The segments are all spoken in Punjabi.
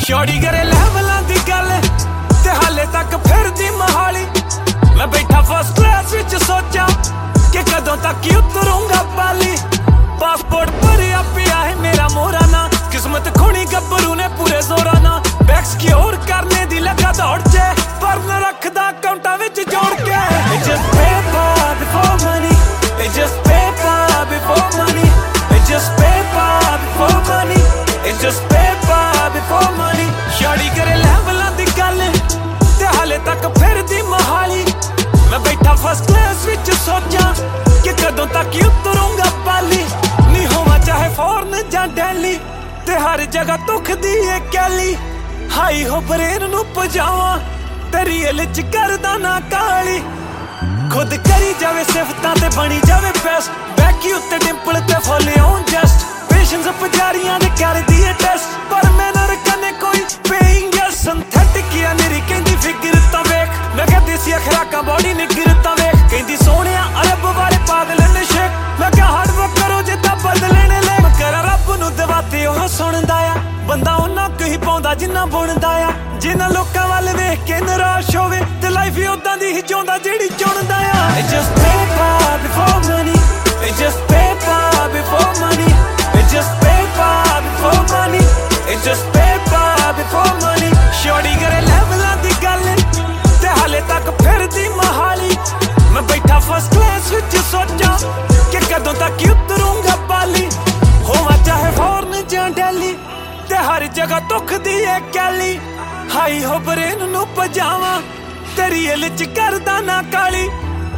ਸ਼ੌੜੀ ਕਰੇ ਲੈਵਲਾਂ ਦੀ ਗੱਲ ਤੇ ਹਾਲੇ ਤੱਕ ਫਿਰਦੀ ਮਹਾਲੀ। ਮੈਂ ਬੈਠਾ ਫਸਟ ਕਲਾਸ ਵਿੱਚ ਸੋਚਾਂ ਕਿ ਕਦੋਂ ਤੱਕ ਹੀ ਉਤਰੂੰਗਾ ਪਾਲੀ। ਪਾਸਪੋਰਟ ਭਰਿਆ ਪਿਆ ਹੈ ਮੇਰਾ ਮੋਹਰਾ ਨਾ, ਕਿਸਮਤ ਖੋਣੀ ਗੱਭਰੂ ਨੇ ਪੂਰੇ ਜ਼ੋਰਾਂ ਨਾ। ਬੈਕ ਸਿਕਿਉਰ ਕਰਨੇ ਦੀ ਲੱਗਾ ਦੌੜ ਚ, ਪਰ ਨਾ ਰੱਖਦਾ ਅਕਾਊਂਟਾਂ ਵਿੱਚ ਜੋੜ ਕੇ। It's just paper before money, it's just paper before money, it's just paper before money, it's just paper before money। ਸ਼ੌੜੀ ਕਰੇ ਲੈਵਲਾਂ ਦੀ ਗੱਲ ਤੇ ਹਾਲੇ ਤੱਕ ਫਿਰਦੀ ਮਹਾਲੀ। ਮੈਂ ਬੈਠਾ ਫਸਟ ਕਲਾਸ ਵਿੱਚ ਸੋਚਾਂ ਕਿ ਕਦੋਂ ਤੱਕ ਹੀ ਉਤਰੂੰਗਾ ਪਾਲੀ। ਨੀ ਹੋਵਾਂ ਚਾਹੇ ਫੋਰਨ ਜਾਂ ਦਿੱਲੀ ਤੇ ਹਰ ਜਗ੍ਹਾ ਦੁਖਦੀ ਏ ਕੈਲੀ। ਹਾਈ ਹੋ ਬਰੇਨ ਨੂੰ ਪਜਾਵਾਂ ਤੇ ਰੀਅਲ ਚ ਕਰਦਾ ਨਾ ਕਾਲੀ। ਖੁਦ ਕਰੀ ਜਾਵੇ ਸਿਫਤਾਂ ਤੇ ਬਣੀ ਜਾਵੇ ਬੈਸਟ, ਬੈਕੀ ਉੱਤੇ ਡਿੰਪਲ ਤੇ ਫੁੱਲ ਔਨ ਜਸਟ। ਪੇਸ਼ੈਂਸ ਪੁਜਾਰੀਆਂ ਦੇ ਕਰਦੀ ਏ ਟੈਸਟ, ਪਰ ਮੈਂ ਨਾ ਰਕਨੇ ਕੋਈ ਪੇਇੰਗ ਜਾਂ ਸਿੰਥੈਟਿਕ ਜਾਂ ਮੇਰੀ ਕਹਿੰਦੀ ਫਿਗਰ ਤਾਂ ਵੇਖ। ਮੈਂ ਕਿਹਾ ਦੇਸੀ ਖੁਰਾਕਾਂ ਬੋਡੀ ਨਿਗਰ ਤਾਂ ਵੇਖ। ਕਹਿੰਦੀ ਸੋਹਣਿਆ ਅਰਬ ਵਾਲੇ ਪਾਗਲ ਨੇ ਸ਼ੇਕ। ਮੈਂ ਕਿਹਾ ਹਾਰਡ ਵਰਕ ਕਰੋ ਜਿੱਦਾਂ ਬਦਲੇ ਨੇ ਲੈ। ਮੈਂ ਕਰਾਂ ਰੱਬ ਨੂੰ ਦਵਾ ਤੇ ਉਹ ਸੁਣਦਾ ਆ, ਬੰਦਾ ਉਹਨਾਂ ਕੁ ਹੀ ਪਾਉਂਦਾ ਜਿੰਨਾ ਬੁਣਦਾ ਆ। ਜਿਨ੍ਹਾਂ ਲੋਕਾਂ ਵੱਲ ਵੇਖ ਕੇ ਨਿਰਾਸ਼ ਹੋਵੇ ਤੇ ਲਾਈਫ ਹੀ ਉਦਾਂ ਦੀ ਹੀ ਚਾਹੁੰਦਾ ਜਿਹੜੀ ਚੁਣਦਾ ਆ। It's just paper before money, it's just paper before money, it's just paper before money, it's just paper before money। ਸ਼ੌੜੀ ਕਰੇ ਲੈਵਲਾਂ ਦੀ ਗੱਲ ਤੇ ਹਾਲੇ ਤੱਕ ਫਿਰਦੀ ਮਹਾਲੀ। ਮੈਂ ਬੈਠਾ ਫਸਟ ਕਲਾਸ ਵਿੱਚ ਸੋਚਾਂ ਕਿ ਕਦੋਂ ਤੱਕ ਹੀ ਉਤਰੂੰਗਾ ਪਾਲੀ। ਹੋਵਾਂ ਚਾਹੇ ਫੋਰਨ ਜਾਂ ਦਿੱਲੀ ਤੇ ਹਰ ਜਗ੍ਹਾ ਦੁਖਦੀ ਏ ਕੈਲੀ। ਹਾਈ ਹੋ ਬਰੇਨ ਨੂੰ ਪਜਾਵਾਂ ਤੇ ਰੀਅਲ ਚ ਕਰਦਾ ਨਾ ਕਾਲੀ।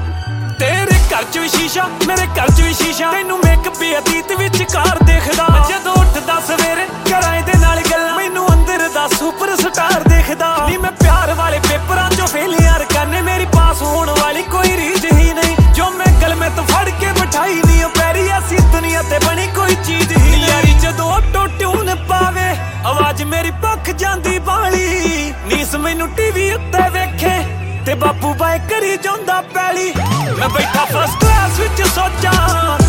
ਤੇਰੇ ਘਰ ਚ ਵੀ ਸ਼ੀਸ਼ਾ ਮੇਰੇ ਘਰ ਚ ਵੀ ਸ਼ੀਸ਼ਾ, ਤੈਨੂੰ ਮੇਕਅਪ ਵੀ ਅਤੀਤ ਵਿੱਚ ਕਾਰ ਦੇਖਦਾ। ਜਦੋਂ ਉੱਠਦਾ ਸਵੇਰੇ ਕਰਾਂ ਇਹਦੇ ਨਾਲ ਗੱਲਾਂ, ਮੈਨੂੰ ਅੰਦਰ ਦਾ ਸੁਪਰ ਸਟਾਰ ਦੇਖਦਾ। ਨੀ ਮੈਂ ਪਿਆਰ ਵਾਲੇ ਪੇਪਰਾਂ ਚੋਂ ਫੇਲ ਯਾਰ ਕਰਨੇ, ਮੇਰੀ ਪਾਸ ਹੋਣ ਵਾਲੀ ਕੋਈ ਰੀਝ ਹੀ ਨਹੀਂ। ਜੋ ਮੈਂ ਗਲਮੇ ਤੋਂ ਫੜ ਕੇ ਬਿਠਾਈ ਨੀ ਉਹ ਪੈਰੀ, ਐਸੀ ਦੁਨੀਆ ਤੇ ਬਣੀ ਕੋਈ ਚੀਜ਼ ਹੀ ਨਹੀਂ। ਯਾਰੀ ਜਦੋਂ ਆਟੋ ਟਿਊਨ ਪਾਵੇ ਆਵਾਜ਼ ਮੇਰੀ ਭੱਖ ਜਾਂਦੀ ਬਾਲੀ। ਨੀਸ ਮੈਨੂੰ ਟੀਵੀ ਉੱਤੇ ਵੇਖੇ ਤੇ ਬਾਪੂ ਬਾਏ ਕਰੀ ਜਾਂਦਾ ਪੈਲੀ। ਮੈਂ ਬੈਠਾ ਫਸਟ ਕਲਾਸ ਵਿੱਚ ਸੋਚਾਂ